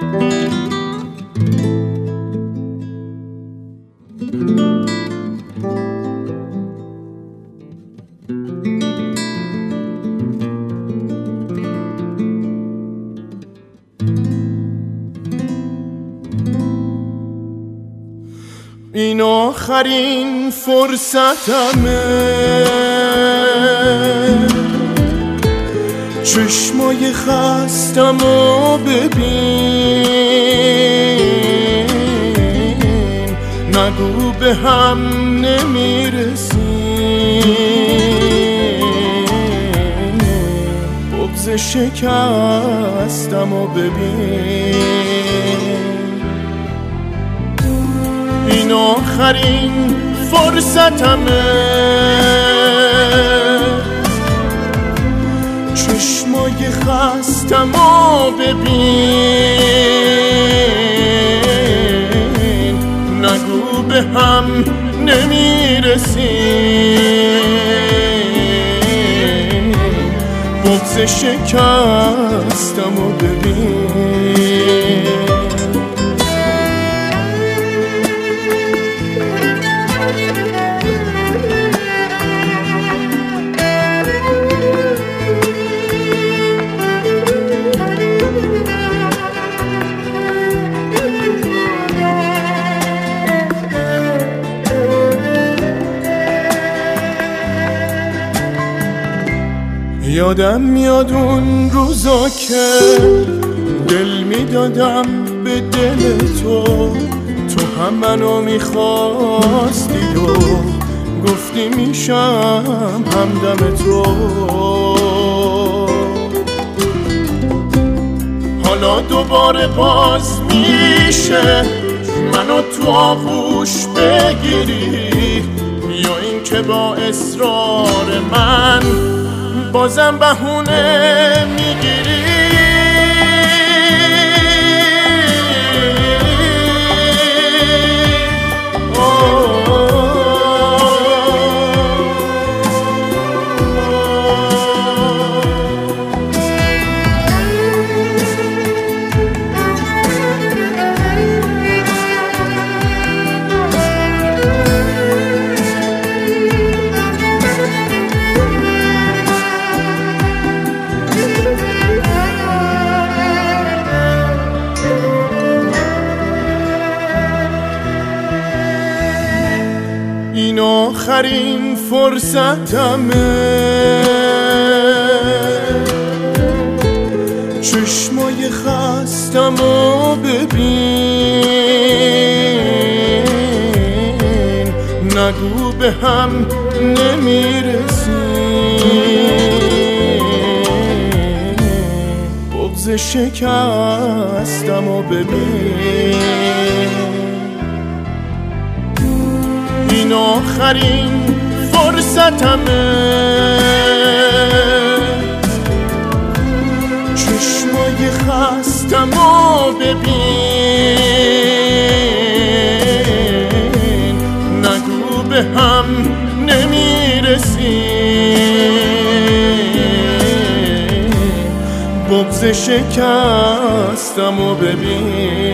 این آخرین فرصتمه، چشمای خستمو ببین، نگو به هم نمیرسیم، بغض شکستمو ببین. این آخرین فرصتمه، چشمای خستمو ببین، نگو به هم نمیرسیم، بغض شکستمو ببین. یادم میاد اون روزا که دل میدادم به دل تو، تو هم منو میخواستی و گفتی میشم همدم تو. حالا دوباره باز میشه منو تو آغوش بگیری، یا این که با اصرار من بازم بهونه میگیری. این آخرین فرصتمه، چشمای خستمو ببین، نگو به هم نمیرسیم، بغض شکستمو ببین. این آخرین فرصتمه، چشمای خستمو ببین، نگو به هم نمیرسیم، بغض شکستمو ببین.